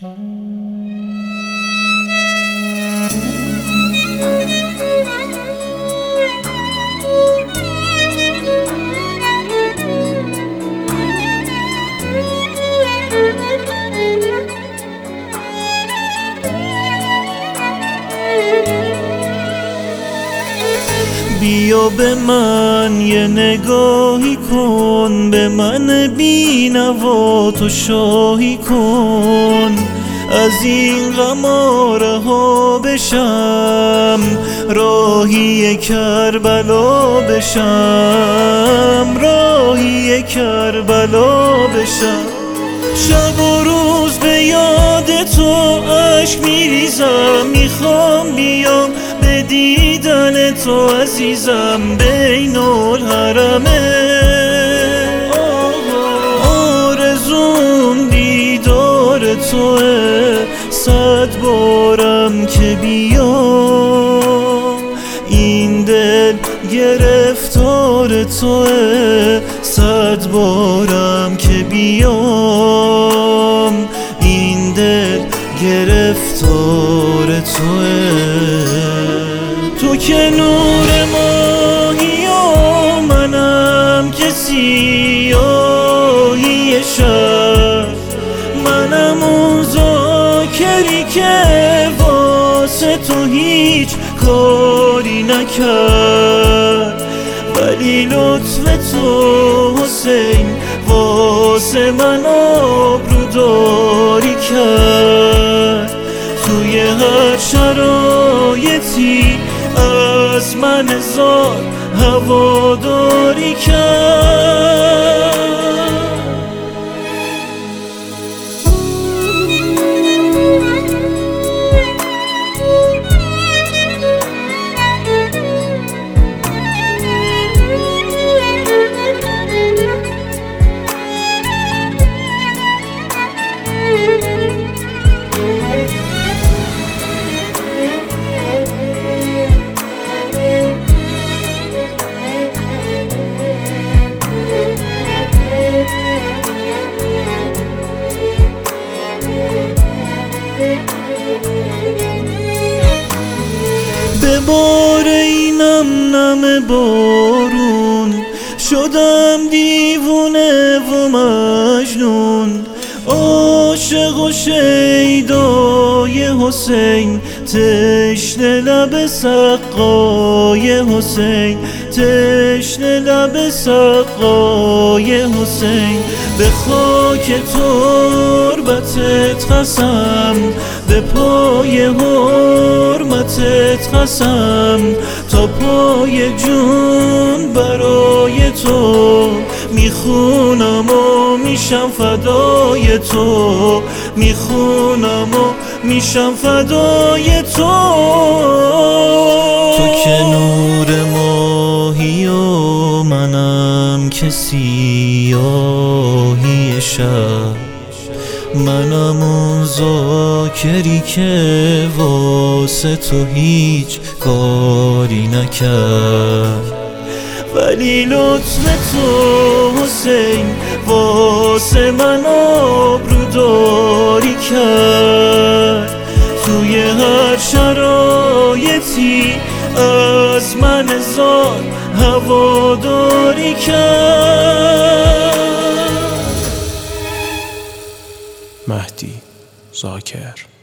بیا به من یه نگاهی کن، به من بی‌نوا تو شاهی کن. از این غم رها بشم، راهی کربلا بشم، راهی کربلا بشم. شب و روز به یاد تو اشک میریزم، میخوام بیام به دیدن تو عزیزم بین الحرمه. آرزوم دیدار توه، 100 بارم که بیام این دل گرفتار توه، 100 بارم که بیام این دل گرفتار توه. تو که نور ماهی و منم که سیاهی شب، منم اون ذاکری که واسه تو هیچ کاری نکرد. ولی لطف تو حسین واسه من آبروداری کرد. توی هر شرایطی از من هزار هواداری کرد. به بار اینم نم بارون شدم دیوونه و مجنون. عاشق و شیدای حسین، تشنه لب سقای حسین، تشنه لب سقای حسین. به خاک تربتت قسم، به پای حرمتت قسم، تا پای جون برای تو میخونم و میشم فدای تو، میخونم و میشم فدای تو. تو که نور ماهی و منم که سیاهی شب، منم اون ذاکری که واسه تو هیچ کاری نکرد. ولی لطف تو حسین واسه من آبروداری کرد. توی هر شرایطی از من هزار هواداری کرد. مهدی ذاکر.